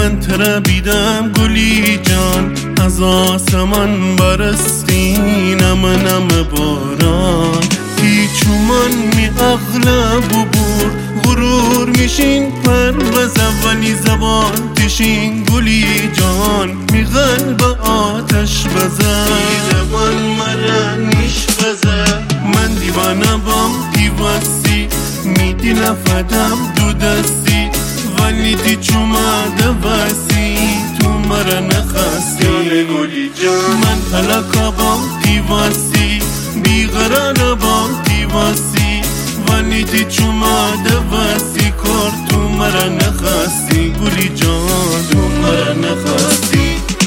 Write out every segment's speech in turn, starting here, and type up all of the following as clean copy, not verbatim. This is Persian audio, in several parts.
من تربیدم گلی جان، از آسمان برستی نمه نمه باران. پیچومان می اغلب ببور غرور میشین پروزه، ولی زبان تشین گلی جان می قلب آتش بزه. زبان مرا نیش بزه، من دیوانه بام دیواسی، میدی نفدم دو دستی، ولی دی چوما دواسی تو مرا نخواستی. گلی جان من علاقه بام دیواسی، بیقرار بام دیواسی، ولی دی چوما دواسی کار تو مرا نخواستی. گلی جان تو مرا نخواستی.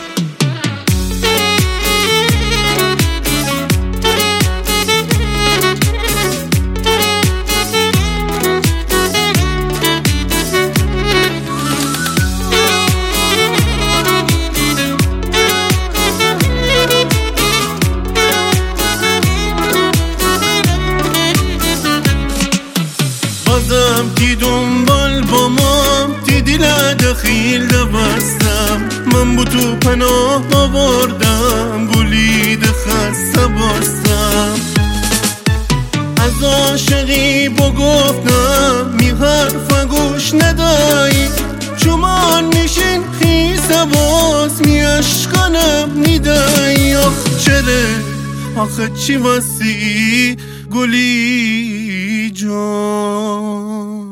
بازم تی دنبال با مام، تی دیل دخیل دبستم، من بو تو پناه آوردم، گلی دخسته باستم. از عاشقی با گفتم می حرف گوش ندایی، چومان میشین خیسه باز می عشقانم نیدایی. آخ چره آخه چی واسی گلی جان،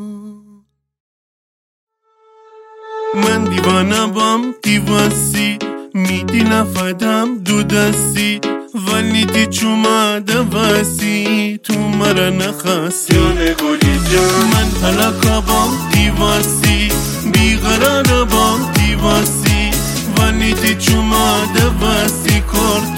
من دیوانه بام دیواسی، میدی نفدم دو دستی، ولی دی چوما دواسی تو مرا نخواستی. گلی جان من علاقه بام دیواسی، بیقرار بام دیواسی، ولی دی چوما دواسی کار